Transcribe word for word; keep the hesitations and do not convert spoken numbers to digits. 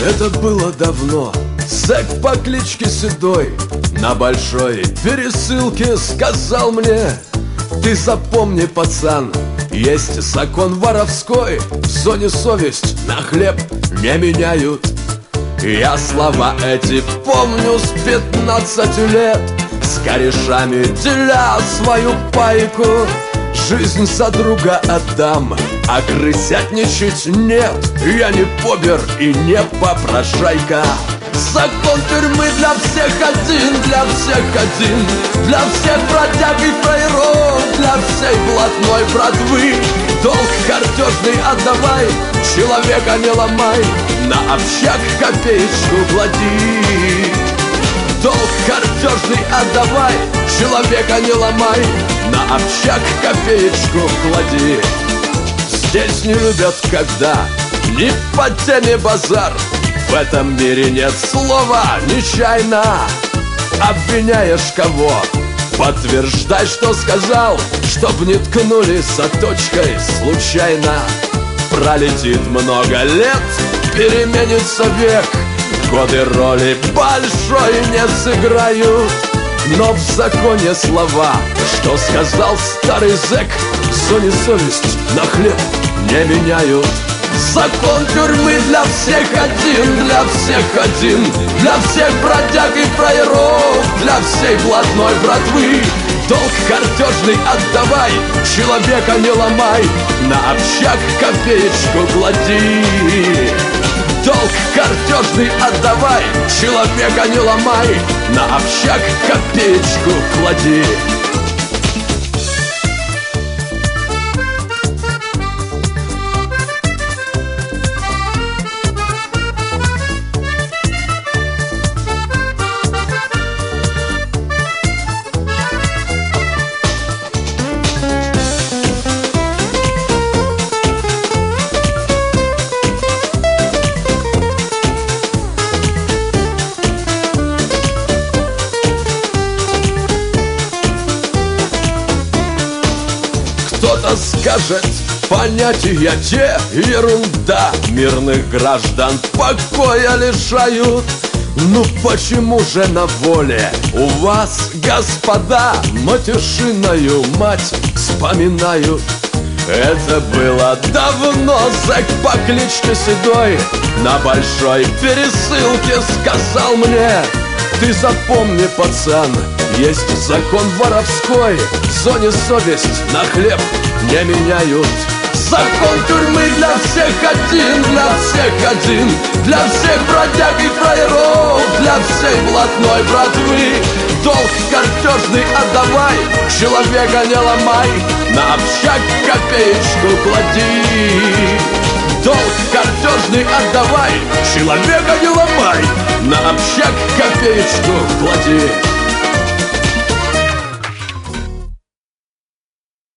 Это было давно. Зэк по кличке Седой на большой пересылке сказал мне: ты запомни, пацан, есть закон воровской, в зоне совесть на хлеб не меняют. Я слова эти помню с пятнадцати лет, с корешами деля свою пайку. Жизнь за друга отдам, а крысятничать нет. Я не побер и не попрошайка. Закон тюрьмы для всех один, для всех один, для всех бродяг и фраеров, для всей блатной братвы. Долг картежный отдавай, человека не ломай, на общак копеечку клади. Долг картежный отдавай, человека не ломай, на общак копеечку клади. Здесь не любят, когда ни по теме базар. В этом мире нет слова нечаянно. Обвиняешь кого? Подтверждай, что сказал, чтоб не ткнули соточкой случайно. Пролетит много лет, переменится век, годы роли большой не сыграют. Но в законе слова, что сказал старый зэк, в зоне совесть на хлеб не меняют. Закон тюрьмы для всех один, для всех один, для всех бродяг и фраеров, для всей блатной братвы. Долг картежный отдавай, человека не ломай, на общак копеечку клади. Долг картежный отдавай, человека не ломай, на общак копеечку клади. Кто-то скажет, понятия те ерунда, мирных граждан покоя лишают. Ну почему же на воле у вас, господа, матершинную мать вспоминают? Это было давно, зэк по кличке Седой на большой пересылке сказал мне: ты запомни, пацан, есть закон воровской, в зоне совесть на хлеб не меняют. Закон тюрьмы для всех один, для всех один, для всех бродяг и фраеров, для всей блатной братвы. Долг картежный отдавай, человека не ломай, на общак копеечку клади. Долг картежный отдавай, человека не ломай, на общак копеечку клади.